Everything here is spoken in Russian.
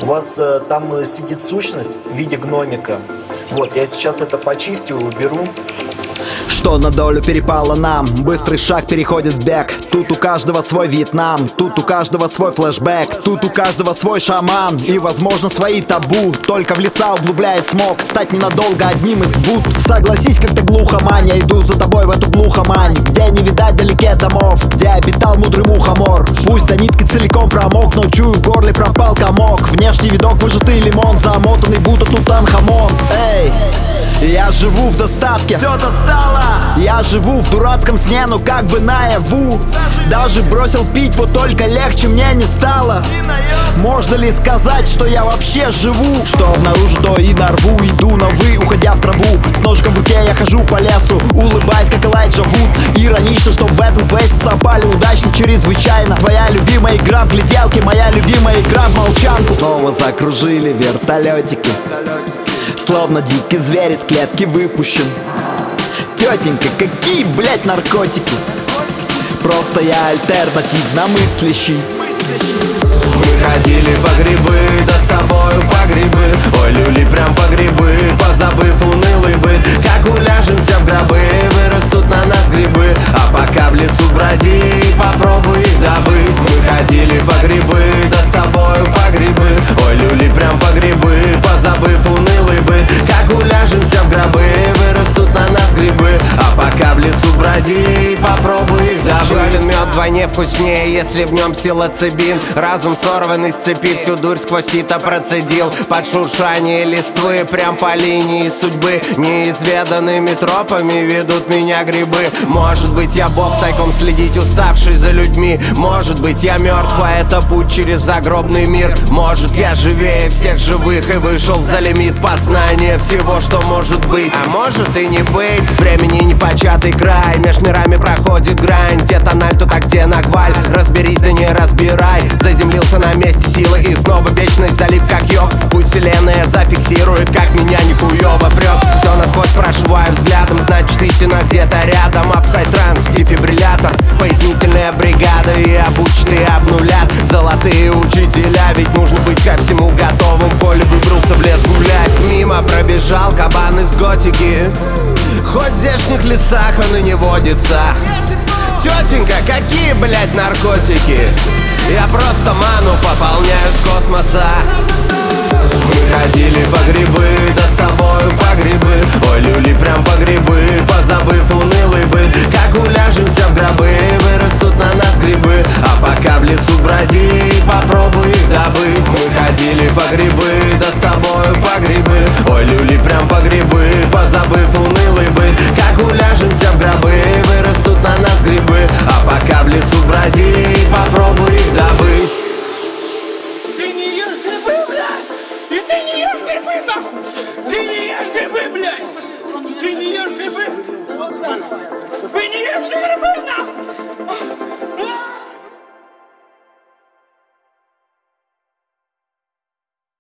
вас там сидит сущность в виде гномика. Вот, я сейчас это почистю, уберу. Что на долю перепало нам, быстрый шаг переходит в бег. Тут у каждого свой Вьетнам, тут у каждого свой флешбэк, тут у каждого свой шаман и, возможно, свои табу. Только в леса углубляясь смог стать ненадолго одним из буд. Согласись, как-то глухомань, я иду за тобой в эту глухомань, где не видать вдалеке домов, где обитал мудрый мухомор. Пусть до нитки целиком промок, но чую, в горле пропал комок. Внешний видок выжатый лимон, замотанный будто Тутанхамон. Эй! Я живу в достатке, все достало. Я живу в дурацком сне, но как бы наяву. Даже бросил пить, вот только легче мне не стало. Можно ли сказать, что я вообще живу? Что обнаружу, то и нарву. Иду на вы, уходя в траву. С ножиком в руке я хожу по лесу, улыбаясь, как Элайджа Вуд. Иронично, что в этом квесте совпали удачно, чрезвычайно. Твоя любимая игра в гляделке, моя любимая игра в молчанку. Снова закружили вертолетики, словно дикий зверь из клетки выпущен. Тетенька, какие, блять, наркотики? Просто я альтернативно мыслящий. Мы ходили по грибы, да с тобою по грибы. Ой, люли, прям по грибы, позабыв унылый быт. Как уляжемся в гробы, вырастут на нас грибы. А пока в лесу броди, попробуй их добыть. Мы ходили по грибы, да с тобою по грибы. Ой, люли, прям по грибы, позабыв унылый быт. Как уляжемся в гробы, вырастут на нас грибы. А пока в лесу броди, попробуй их добыть. Черный мед вдвойне вкуснее, если в нем псилоцибин. Разум сорванный с цепи, всю дурь сквозь сито процедил. Под шуршание листвы, прям по линии судьбы. Неизведанными тропами ведут меня грибы. Может быть, я бог, тайком следить уставший за людьми. Может быть, я мертв, а это путь через загробный мир. Может, я живее всех живых и вышел за лимит познания всего, что может быть. А может и не быть. Времени непочатый край, меж мирами проходит грань. Где тональ, то так где нагваль. Разберись, да не разбирай. Заземлился на месте силы и снова вечность залип как йог. Пусть вселенная зафиксирует, как меня нихуёво прёт. Все насквозь прошиваю взглядом, значит истина где-то рядом. Апсайд-транс, дефибриллятор, пояснительная бригада и обученные обнулят. Золотые учителя, ведь нужно быть ко всему готовым. Коли выбрался в лес гулять, мимо пробежал кабан из готики. Хоть в здешних лесах он и не водится. Тетенька, какие, блять, наркотики? Я просто ману пополняю с космоса. Мы ходили по грибы, да с тобою по грибы. Ой, люли, прям по грибы, позабыв унылый быт. Как уляжемся в гробы, вырастут на нас грибы. А пока в лесу броди, попробуй их добыть. Мы ходили по грибы, да с тобою по грибы. Ой, люли, прям по грибы, позабыв